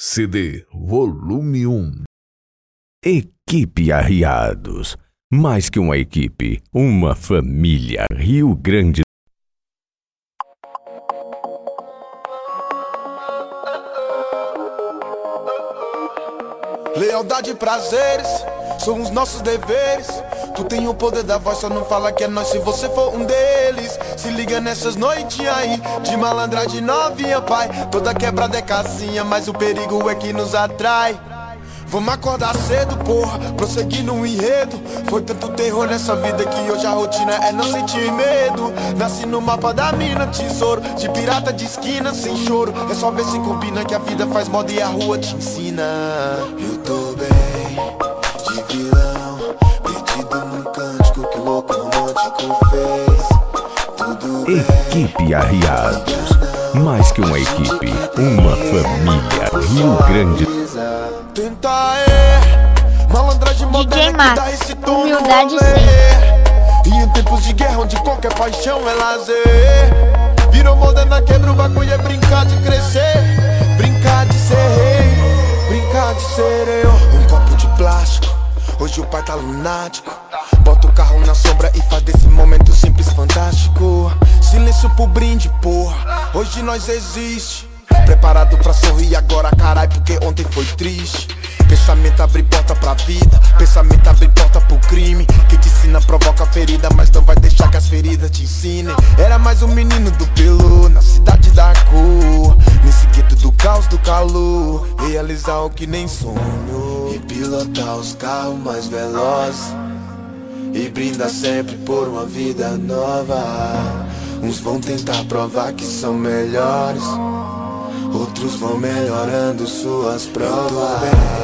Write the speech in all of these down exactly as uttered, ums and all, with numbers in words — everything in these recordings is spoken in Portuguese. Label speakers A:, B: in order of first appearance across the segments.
A: C D Volume um.
B: Equipe Arriados. Mais que uma equipe, uma família. Rio Grande.
C: Lealdade e prazeres são os nossos deveres. Tu tem o poder da voz, só não fala que é nós se você for um deles. Se liga nessas noites aí, de malandragem novinha, pai. Toda quebrada é casinha, mas o perigo é que nos atrai. Vamos acordar cedo, porra, prosseguir no enredo. Foi tanto terror nessa vida que hoje a rotina é não sentir medo. Nasci no mapa da mina, tesouro, de pirata de esquina, sem choro. É só ver se combina que a vida faz moda e a rua te ensina. Eu tô bem, de vilão, perdido num cântico que o louco romântico fez. Tudo bem.
B: Equipe Arriados. Mais que uma equipe, uma família. Rio Grande.
C: Tenta é malandragem moderna que dá esse tom no rolê. E em tempos de guerra onde qualquer paixão é lazer, virou moderna, quebra o bagulho, é brincar de crescer. Brincar de ser rei, brincar de ser eu. Um copo de plástico, hoje o pai tá lunático. Bota o carro na sombra e faz desse momento simples fantástico. Silêncio pro brinde, porra, hoje nós existe. Preparado pra sorrir agora, carai, porque ontem foi triste. Pensamento abre porta pra vida, pensamento abre porta pro crime. Que te ensina provoca ferida, mas não vai deixar que as feridas te ensinem. Era mais um menino do pelo, na cidade da cor, nesse gueto do caos, do calor. Realizar o que nem sonho e pilotar os carros mais velozes. E brinda sempre por uma vida nova. Uns vão tentar provar que são melhores, outros vão melhorando suas provas.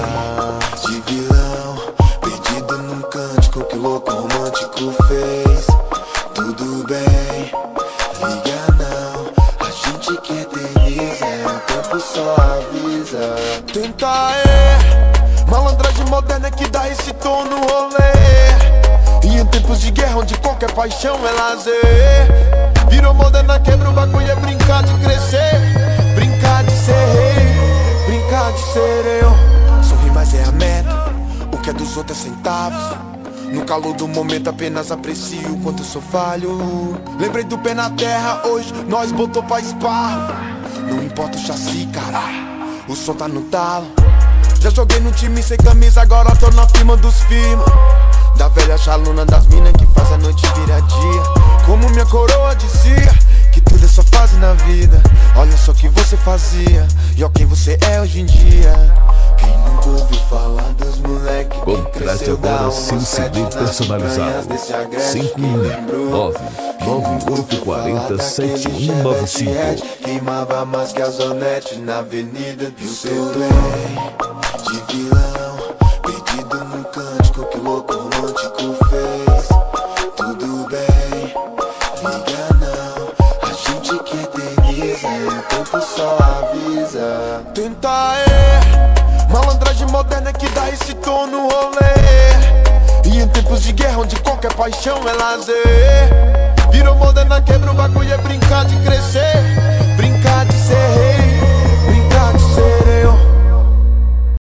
C: De vilão, perdido num cântico que o louco romântico fez. Tudo bem, liga não, a gente que eterniza, o tempo só avisa. Tenta é malandragem moderna que dá esse tom no rolê. E em tempos de guerra onde qualquer paixão é lazer, virou moderna, quebra o bagulho, é brincar de crescer. Brincar de ser rei, brincar de ser eu. Sorrir mais é a meta, o que é dos outros é centavos. No calor do momento apenas aprecio o quanto eu sou falho. Lembrei do pé na terra, hoje nós botou pra esparro. Não importa o chassi, cara, o som tá no talo. Já joguei no time sem camisa, agora tô na firma dos firma. Da velha chaluna das minas que faz a noite virar dia. Como minha coroa dizia, que tudo é só fase na vida. Olha só o que você fazia e ó quem você é hoje em dia. Quem nunca ouviu falar dos moleque que
A: Contrate agora seu C D personalizado. cinco um nove nove oito quatro zero sete um nove cinco.
C: Queimava mais que a Zonete na avenida do seu bem. De vilão, perdido num cântico que o louco romântico fez. Tudo bem, liga não, a gente que eterniza, o tempo só avisa. Tenta é malandragem moderna que dá esse tom no rolê. E em tempos de guerra onde qualquer paixão é lazer, virou moderna, quebra o bagulho, é brincar de crescer.